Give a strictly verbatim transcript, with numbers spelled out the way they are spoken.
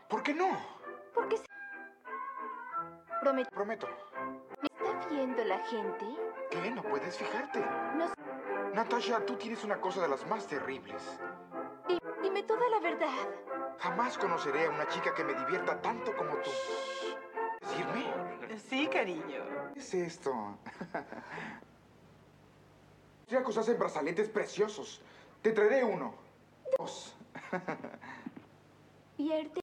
¿Por qué no? Porque se... Prometo. Prometo. ¿Me está viendo la gente? ¿Qué? ¿No puedes fijarte? No sé. Natasha, tú tienes una cosa de las más terribles. Di- Dime toda la verdad. Jamás conoceré a una chica que me divierta tanto como tú. ¿Decirme? Sí, cariño. ¿Qué es esto? Los austriacos hacen brazaletes preciosos. Te traeré uno. Dos. Vierte.